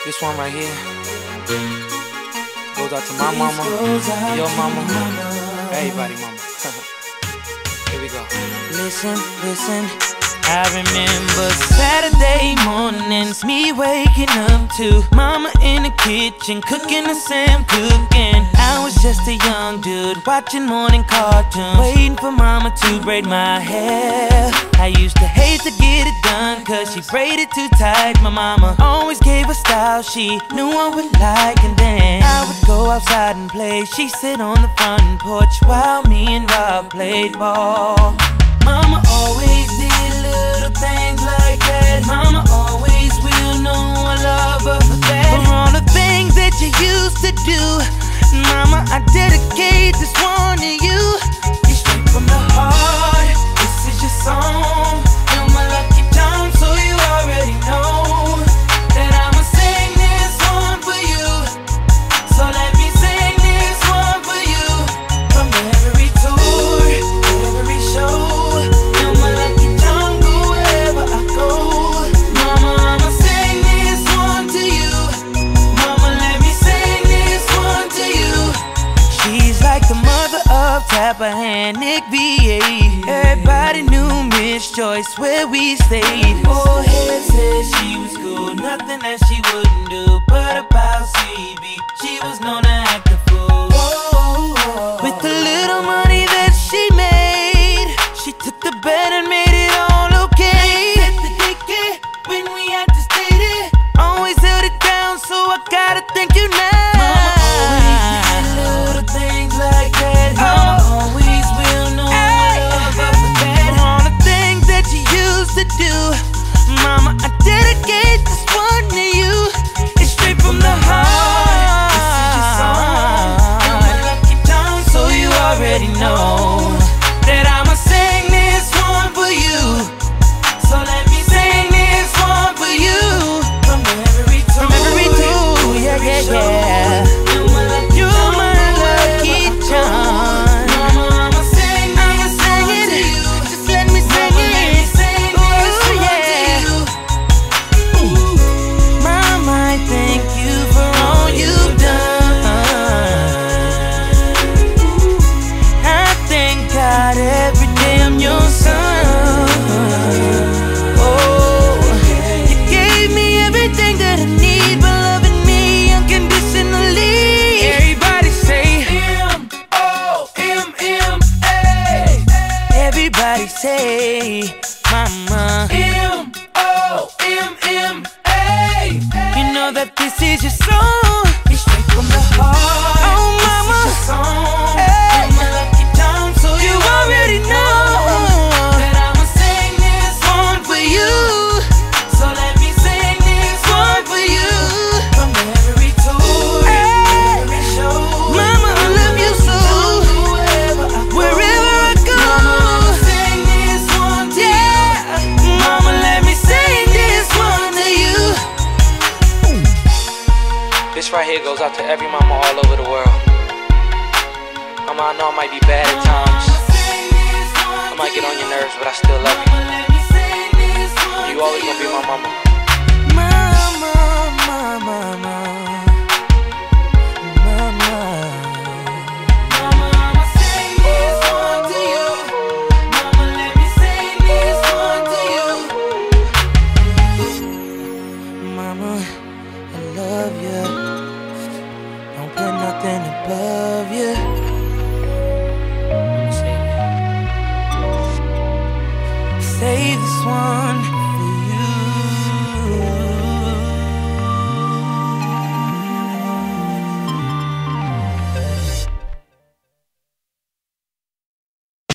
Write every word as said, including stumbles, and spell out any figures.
This one right here goes out to my mama, your mama, everybody mama. Here we go. Listen, listen. I remember Saturday mornings, me waking up to mama in the kitchen cooking the same cooking. I was just a young dude watching morning cartoons, waiting for mama to braid my hair. I used to hate to get it done cause she braided too tight. My mama always gave a style she knew I would like, and then I would go outside and play. She'd sit on the front porch while me and Rob played ball. Mama always did little things like that. Mama always will know I love her for that. For all the things that you used to do, mama, I dedicate this one to you. It's straight from the heart. This is your song. You're my lucky charm, so you already know that I'ma sing this one for you. So let me sing this one for you. From every tour, every show, Tappahannock, V A. Everybody knew Miss Joyce where we stayed. Forehead said she was cool, nothing that she wouldn't do. But about C B, she was known to act a fool. With the little money that she made, she took the bed and made it all okay. Set the ticket when we had to stay there. Always held it down, so I gotta thank you now. Do. Mama, I dedicate this one to you. It's straight from the heart. This is your song. You're my lucky charm, so you already know that I'ma sing this one for you. So let me sing this one for you. From every tour, from every tour, yeah, yeah, yeah. You're my lucky, you're my lucky charm. Mama, I'ma sing, I'ma sing it to you. Just let me sing it. Everybody say, mama, M O M M A. You know that this is your song. It's straight from the heart. Oh, mama, this is your song. Hey. You're my lucky charm, so you, you already know that I'ma sing this one for you. So let me sing this one for you. From every tour, hey. Every show, mama, I love you so. Wherever I go, this right here goes out to every mama all over the world. Mama, I know I might be bad at times. I might get on your nerves, but I still love you. You always gonna be my mama. Mama, mama, mama, mama. Mama, I'ma sing this one to you. Mama, let me sing this one to you. Mama, I love you. Don't put nothing above you. Save this one